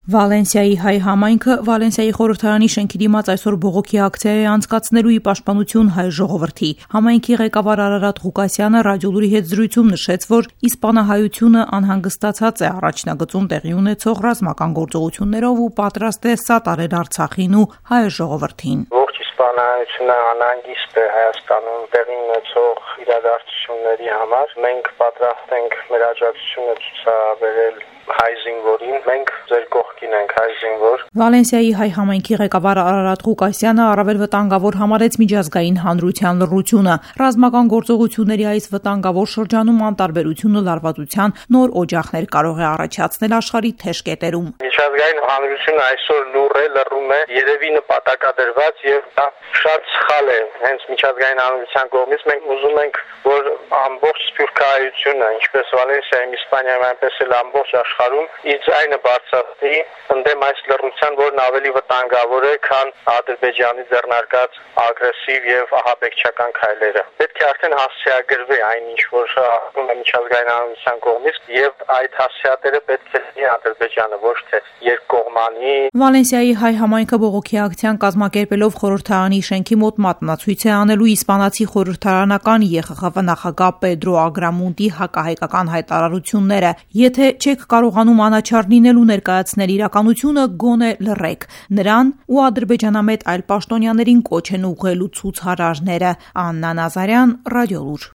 Վալենսիայի հայ համայնքը Վալենսիայի խորհրդարանի շենքի դիմաց այսօր բողոքի ակցիա է անցկացնելու ի պաշտպանություն հայ ժողովրդի։ Համայնքի ղեկավար Արարատ Ղուկասյանը ռադիոլուրի հետ զրույցում նշեց, որ իսպանահայությունը անհանգստացած է առաջնագծում տեղի ունեցող ռազմական գործողություններով ու պատրաստ է սատարել Արցախին ու հայ ժողովրդին։ Իսպանահայությունը անհանգիստ է Հայաստանում տեղի ունեցող իրադարձությունների համար։ Մենք պատրաստ ենք մեր աջակցությունը ցուցաբերել հայ զինվորին, մենք ձեր կողքին ենք հայ զինվոր։ Վալենսիայի հայ համայնքի ղեկավար Արարատ Ղուկասյանը առավել վտանգավոր համարեց միջազգային հանրության լռությունը։ Ռազմական գործողությունների այս վտանգավոր շրջանում անտարբերությունը լարվածության նոր օջախներ կարող է առաջացնել աշխարհի թեժ կետերում։ Միջազգային հանրությունը այսօր լռում է, երևի նպատակադրված եւ դա շատ սխալ է հենց միջազգային հանրության կողմից։ Մենք ուզում ենք, որ ամբողջ սփյուռքահայությունը, ինչպես Վալենսիայում, Իսպանիայում, այնպես էլ ամբողջ աշխարհում իր ձայնը բարձրացնի ընդդեմ այս լռության, որն ավելի վտանգավոր է, քան Ադրբեջանի ձեռնարկած ագրեսիվ եւ ահաբեկչական քայլերը։ Պետք է արդեն հասցեագրվի այն, ինչ որ ակում է միջազգային հանրության կողմից, եւ այդ հասցեատերը պետք է լինի Ադրբեջանը, ոչ թե երկկողմանի։ Վալենսիայի հայ համայնքը բողոքի ակցիան կազմակերպելով խորհրդարանի շենքի մոտ մատնացույց է անելու իսպանացի խորհրդարանական ԵԽԽՎ նախագահ Պեդրո Ագրամունդի հակահայկական հայտարարությունները։ Եթե չեք կարողանում անաչառ լինել ու ներկայացնել իրականությունը, գոնե լռեք։ Նրան ու ադրբեջանամետ այլ պաշտոնյաներին կոչ են ուղղելու ցուցարարները։ Աննա Նազարյան, Ռադիոլուր։